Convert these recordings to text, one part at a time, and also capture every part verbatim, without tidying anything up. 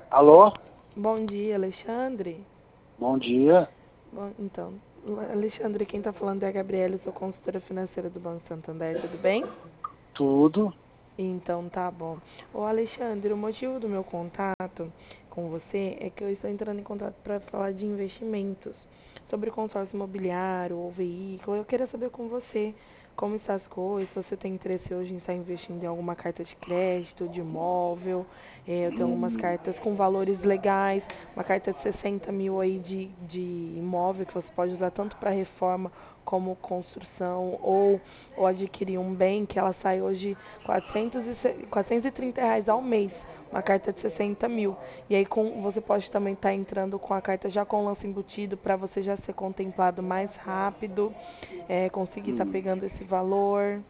Alô? Bom dia, Alexandre. Bom dia. Bom, então, Alexandre, quem está falando é a Gabriela, eu sou consultora financeira do Banco Santander, tudo bem? Tudo? Então, tá bom. Ô, Alexandre, o motivo do meu contato com você é que eu estou entrando em contato para falar de investimentos, sobre consórcio imobiliário ou veículo. Eu queria saber com você como estão as coisas, se você tem interesse hoje em estar investindo em alguma carta de crédito, de imóvel. Eh, eu tenho algumas Hum, cartas com valores legais, uma carta de sessenta mil aí de, de imóvel que você pode usar tanto para reforma como construção ou, ou adquirir um bem que ela sai hoje quatrocentos e, se- quatrocentos e trinta reais ao mês, uma carta de sessenta mil. E aí com, você pode também estar entrando com a carta já com o lance embutido para você já ser contemplado mais rápido, é, conseguir estar hum. pegando esse valor.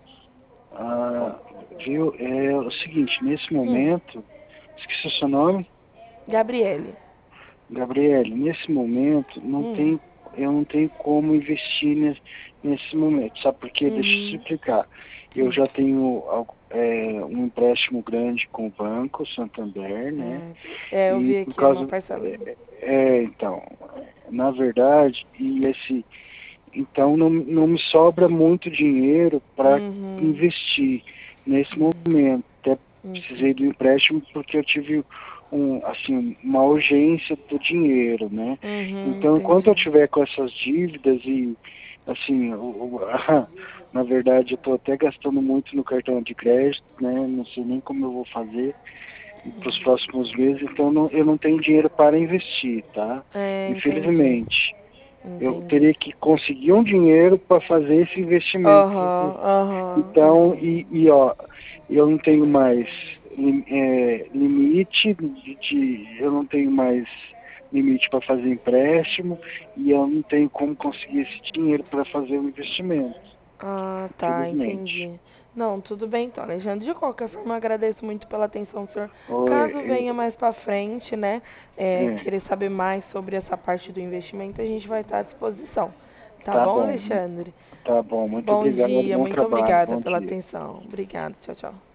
Com- Ah, viu? É o seguinte, nesse Hum, momento, esqueci o seu nome, Gabriele. Gabriele, nesse momento não Hum, tem, eu não tenho como investir nesse, nesse momento, sabe por quê? Deixa eu te uhum, explicar. Eu sim. já tenho algo- é, um empréstimo grande com o Banco Santander, né? Certo. É, eu E vi por aqui uma causa, parcela. é, é, então, na verdade, e esse Então não, não me sobra muito dinheiro para Uhum, investir nesse uhum, momento. Até precisei do entendi. empréstimo porque eu tive um, assim, uma urgência do dinheiro, né? Uhum, Então, enquanto eu entendi. tiver com essas dívidas e, assim, o, o- na verdade eu estou até gastando muito no cartão de crédito, né? Não sei nem como eu vou fazer para os próximos meses, então não, eu não tenho dinheiro para investir, tá? É, entendi. Infelizmente. Eu Entendi. teria que conseguir um dinheiro para fazer esse investimento. Aham, aham, Então, e, entendi. e ó, eu não tenho mais lim- é, limite de, de- eu não tenho mais limite para fazer empréstimo e eu não tenho como conseguir esse dinheiro para fazer o investimento, Ah, tá, infelizmente. entendi. Não, tudo bem então, Alexandre. De qualquer forma, eu agradeço muito pela atenção, senhor. Oi, Caso venha é, mais pra frente, né, é, é, querer saber mais sobre essa parte do investimento, a gente vai estar à disposição. Tá tá bom, bom, Alexandre? tá bom, muito Bom obrigado, dia, bom muito trabalho, obrigada bom pela dia. atenção. Obrigada, tchau, tchau.